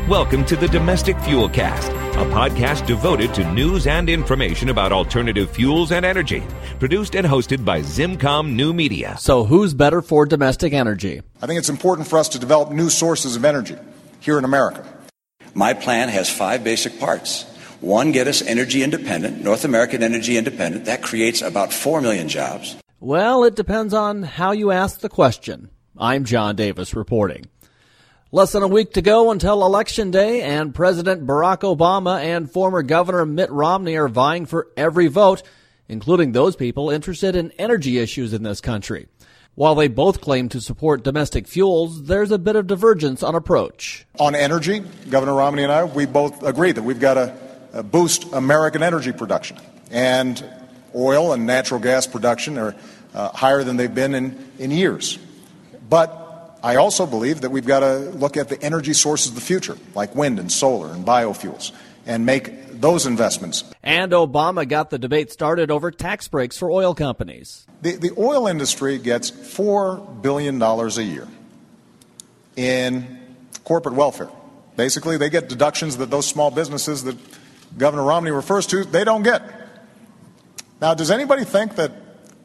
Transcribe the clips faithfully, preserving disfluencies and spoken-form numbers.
Welcome to the Domestic Fuel Cast, a podcast devoted to news and information about alternative fuels and energy. Produced and hosted by Zimcom New Media. So who's better for domestic energy? I think it's important for us to develop new sources of energy here in America. My plan has five basic parts. One, get us energy independent, North American energy independent. That creates about four million jobs. Well, it depends on how you ask the question. I'm John Davis reporting. Less than a week to go until Election Day, and President Barack Obama and former Governor Mitt Romney are vying for every vote, including those people interested in energy issues in this country. While they both claim to support domestic fuels, there's a bit of divergence on approach. On energy, Governor Romney and I, we both agree that we've got to boost American energy production. And oil and natural gas production are uh, higher than they've been in, in years. But I also believe that we've got to look at the energy sources of the future, like wind and solar and biofuels, and make those investments. And Obama got the debate started over tax breaks for oil companies. The, the oil industry gets four billion dollars a year in corporate welfare. Basically, they get deductions that those small businesses that Governor Romney refers to, they don't get. Now, does anybody think that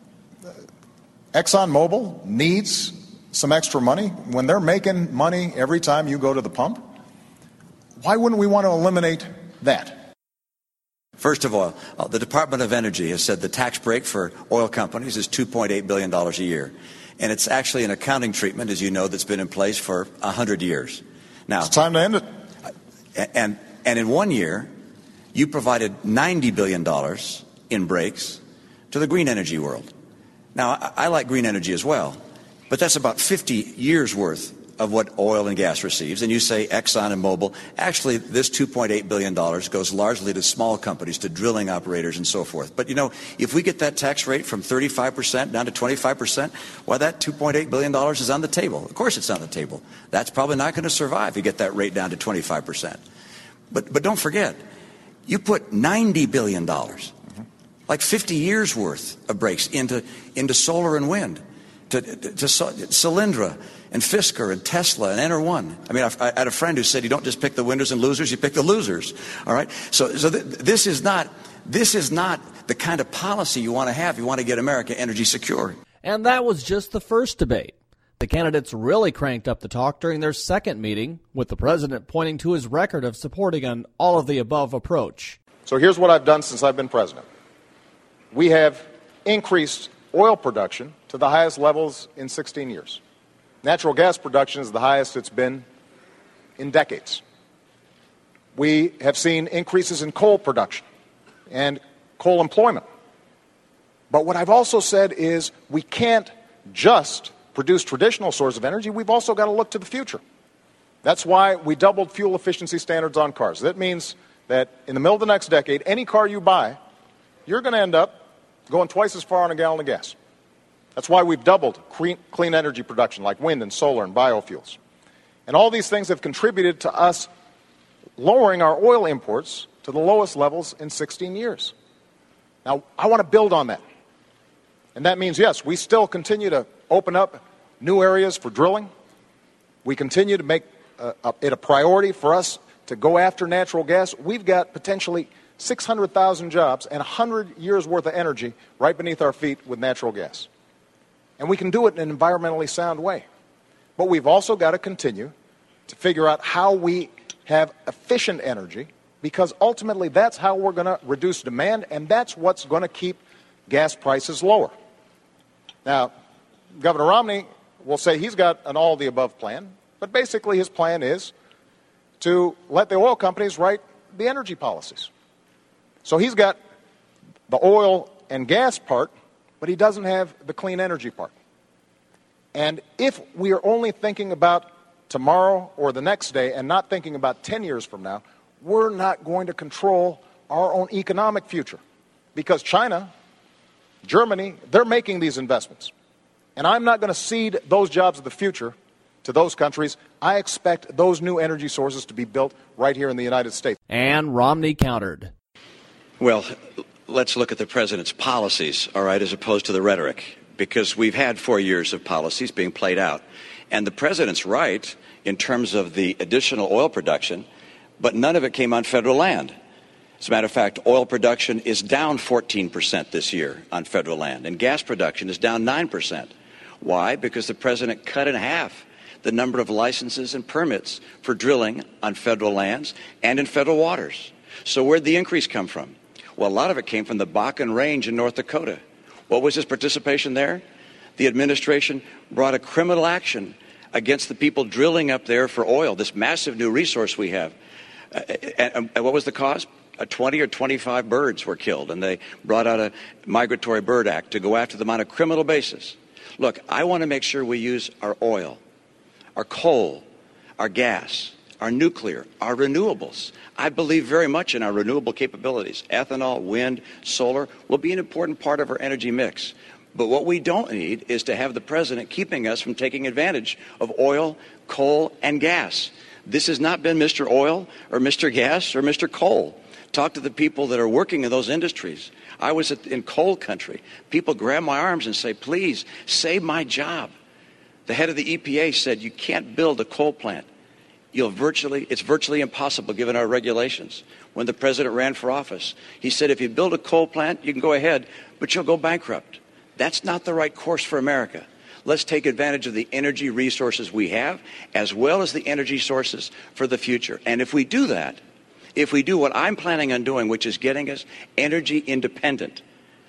ExxonMobil needs some extra money when they're making money every time you go to the pump? Why wouldn't we want to eliminate that? First of all, uh, the Department of Energy has said the tax break for oil companies is two point eight billion dollars a year. And it's actually an accounting treatment, as you know, that's been in place for one hundred years. Now, it's time to end it. And, and in one year, you provided ninety billion dollars in breaks to the green energy world. Now, I, I like green energy as well. But that's about fifty years worth of what oil and gas receives. And you say Exxon and Mobil. Actually, this two point eight billion dollars goes largely to small companies, to drilling operators and so forth. But, you know, if we get that tax rate from thirty-five percent down to twenty-five percent, well, that two point eight billion dollars is on the table. Of course it's on the table. That's probably not going to survive if you get that rate down to twenty-five percent. But, but don't forget, you put ninety billion dollars, mm-hmm. like fifty years worth of breaks into, into solar and wind. To, to, to Solyndra and Fisker and Tesla and Enter One. I mean, I, I had a friend who said you don't just pick the winners and losers, you pick the losers. All right. So, so th- this is not this is not the kind of policy you want to have. You want to get America energy secure. And that was just the first debate. The candidates really cranked up the talk during their second meeting, with the president pointing to his record of supporting an all-of-the-above approach. So here's what I've done since I've been president. We have increased oil production to the highest levels in sixteen years. Natural gas production is the highest it's been in decades. We have seen increases in coal production and coal employment. But what I've also said is we can't just produce traditional sources of energy. We've also got to look to the future. That's why we doubled fuel efficiency standards on cars. That means that in the middle of the next decade, any car you buy, you're going to end up going twice as far on a gallon of gas. That's why we've doubled clean energy production like wind and solar and biofuels. And all these things have contributed to us lowering our oil imports to the lowest levels in sixteen years. Now, I want to build on that. And that means, yes, we still continue to open up new areas for drilling. We continue to make uh, it a priority for us to go after natural gas. We've got potentially six hundred thousand jobs and one hundred years worth of energy right beneath our feet with natural gas. And we can do it in an environmentally sound way. But we've also got to continue to figure out how we have efficient energy, because ultimately that's how we're going to reduce demand, and that's what's going to keep gas prices lower. Now, Governor Romney will say he's got an all-of-the-above plan, but basically his plan is to let the oil companies write the energy policies. So he's got the oil and gas part, but he doesn't have the clean energy part. And if we are only thinking about tomorrow or the next day and not thinking about ten years from now, we're not going to control our own economic future. Because China, Germany, they're making these investments. And I'm not going to cede those jobs of the future to those countries. I expect those new energy sources to be built right here in the United States. And Romney countered. Well, let's look at the president's policies, all right, as opposed to the rhetoric. because we've had four years of policies being played out. And the president's right in terms of the additional oil production, but none of it came on federal land. As a matter of fact, oil production is down fourteen percent this year on federal land, and gas production is down nine percent. Why? Because the president cut in half the number of licenses and permits for drilling on federal lands and in federal waters. So where'd the increase come from? Well, a lot of it came from the Bakken Range in North Dakota. What was his participation there? The administration brought a criminal action against the people drilling up there for oil, this massive new resource we have. Uh, and, and what was the cause? Uh, twenty or twenty-five birds were killed, and they brought out a Migratory Bird Act to go after them on a criminal basis. Look, I want to make sure we use our oil, our coal, our gas, our nuclear, our renewables. I believe very much in our renewable capabilities. Ethanol, wind, solar will be an important part of our energy mix. But what we don't need is to have the president keeping us from taking advantage of oil, coal, and gas. This has not been Mister Oil or Mister Gas or Mister Coal. Talk to the people that are working in those industries. I was at, in coal country. People grab my arms and say, please, save my job. The head of the E P A said, you can't build a coal plant. You'll virtually, it's virtually impossible given our regulations. When the president ran for office, he said, if you build a coal plant, you can go ahead, but you'll go bankrupt. That's not the right course for America. Let's take advantage of the energy resources we have, as well as the energy sources for the future. And if we do that, if we do what I'm planning on doing, which is getting us energy independent,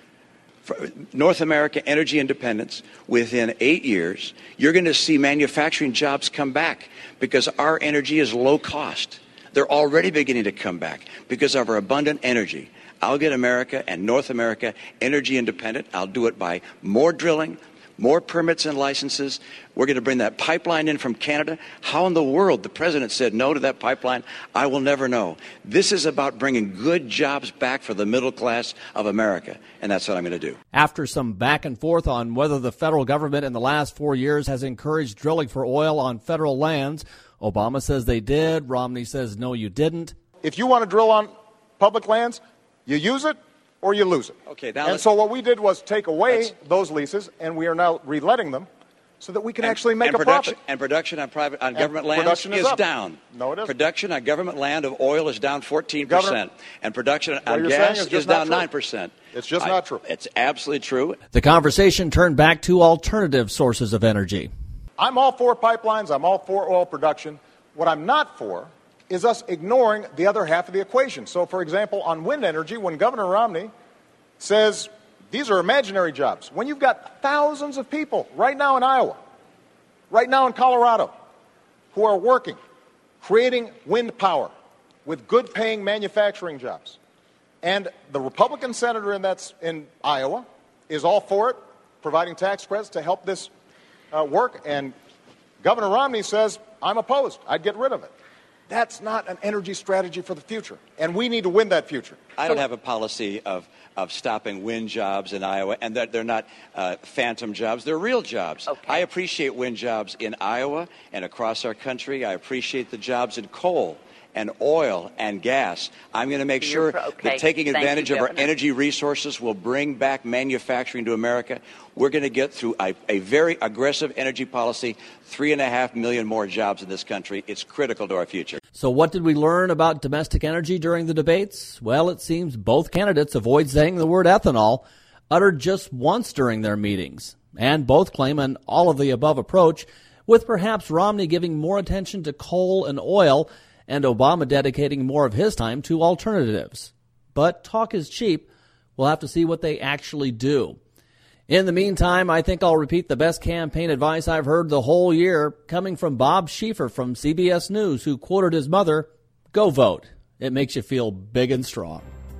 for North America energy independence, within eight years, you're going to see manufacturing jobs come back because our energy is low cost. They're already beginning to come back because of our abundant energy. I'll get America and North America energy independent. I'll do it by more drilling, more permits and licenses. We're going to bring that pipeline in from Canada. How in the world the president said no to that pipeline, I will never know. This is about bringing good jobs back for the middle class of America, and that's what I'm going to do. After some back and forth on whether the federal government in the last four years has encouraged drilling for oil on federal lands, Obama says they did. Romney says, no, you didn't. If you want to drill on public lands, you use it or you lose it. Okay, now and so what we did was take away those leases, and we are now reletting them so that we can and, actually make and a production, profit. And production on private on and government land is, is down. No, it isn't. Production on government land of oil is down fourteen percent, Governor, and production on gas is, is down nine percent. It's just I, not true. It's absolutely true. The conversation turned back to alternative sources of energy. I'm all for pipelines. I'm all for oil production. What I'm not for is us ignoring the other half of the equation. So, for example, on wind energy, when Governor Romney says these are imaginary jobs, when you've got thousands of people right now in Iowa, right now in Colorado, who are working, creating wind power with good-paying manufacturing jobs, and the Republican senator in, that's in Iowa is all for it, providing tax credits to help this uh, work, and Governor Romney says, I'm opposed. I'd get rid of it. That's not an energy strategy for the future, and we need to win that future. I don't have a policy of, of stopping wind jobs in Iowa, and that they're not uh, phantom jobs. They're real jobs. Okay. I appreciate wind jobs in Iowa and across our country. I appreciate the jobs in coal and oil and gas. I'm going to make sure pro- okay. that taking Thank advantage you, of our Governor. energy resources will bring back manufacturing to America. We're going to get through a, a very aggressive energy policy, three and a half million more jobs in this country. It's critical to our future. So what did we learn about domestic energy during the debates? Well, it seems both candidates avoid saying the word ethanol, uttered just once during their meetings, and both claim an all-of-the-above approach, with perhaps Romney giving more attention to coal and oil and Obama dedicating more of his time to alternatives. But talk is cheap. We'll have to see what they actually do. In the meantime, I think I'll repeat the best campaign advice I've heard the whole year, coming from Bob Schieffer from C B S News, who quoted his mother, "Go vote. It makes you feel big and strong."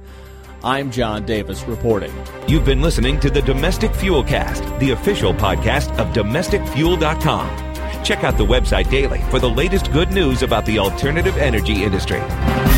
I'm John Davis reporting. You've been listening to the Domestic Fuel Cast, the official podcast of domestic fuel dot com. Check out the website daily for the latest good news about the alternative energy industry.